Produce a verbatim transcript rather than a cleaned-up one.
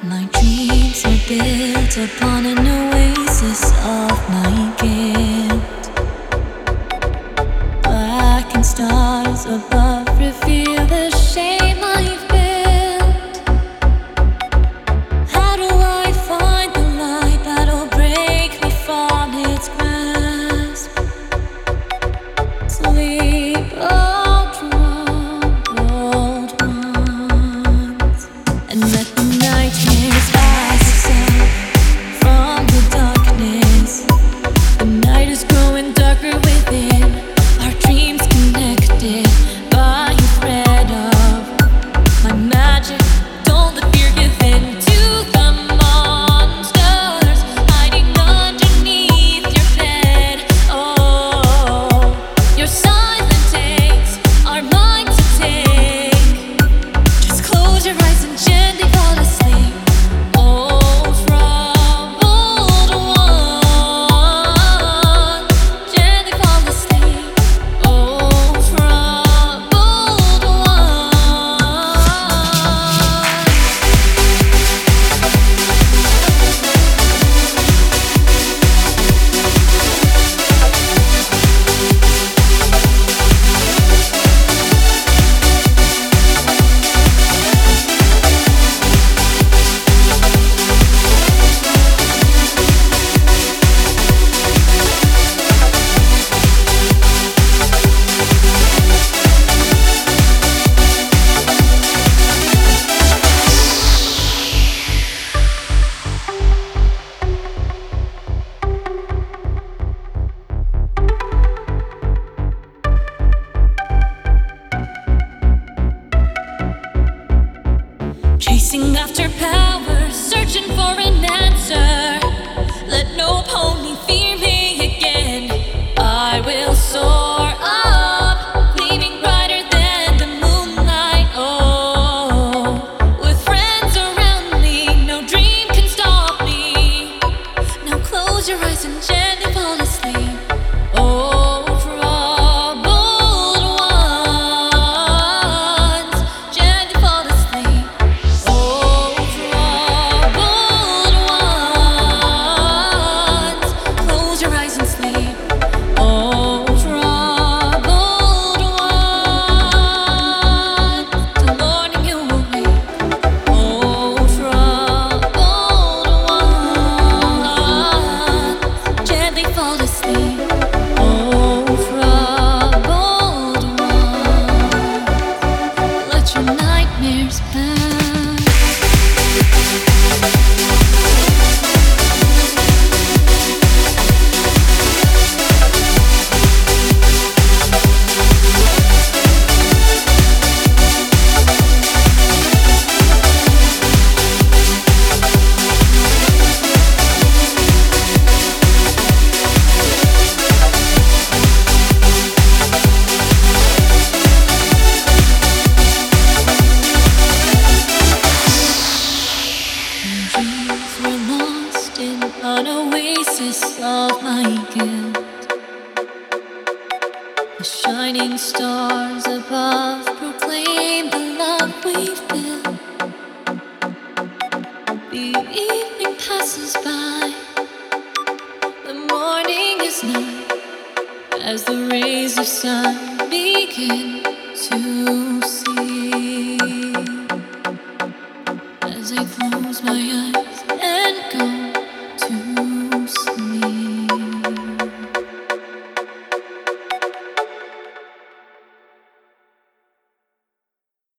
My dreams are built upon an oasis of my guilt. Black and stars above reveal the shame I've built. How do I find the light that'll break me from its grasp? Sleep, oh troubled ones, and let the nightmares pass us out from the darkness. The night is growing darker within, our dreams connected by a thread of my magic. Don't let fear give in to the monsters hiding underneath your bed. Oh, your silent takes are mine to take. Just close your eyes and gently fall asleep. Oh, troubled one, gently fall asleep. Oh, troubled one. Chasing after power, searching for an answer. Let no pony fear me again. I will soar up, gleaming brighter than the moonlight. Oh, with friends around me, no dream can stop me. Now close your eyes and gently fall asleep. Oh, troubled ones, gently fall asleep. Oh, troubled ones, close your eyes and sleep. Oh, troubled ones, till morning you will wake. Oh, troubled ones, gently fall asleep. Oh, troubled ones, let your nightmares pass. Dreams were lost in an oasis of my guilt. The shining stars above proclaim the love we've built. The evening passes by, the morning is night, as the rays of sun begin to see. As I close my eyes and go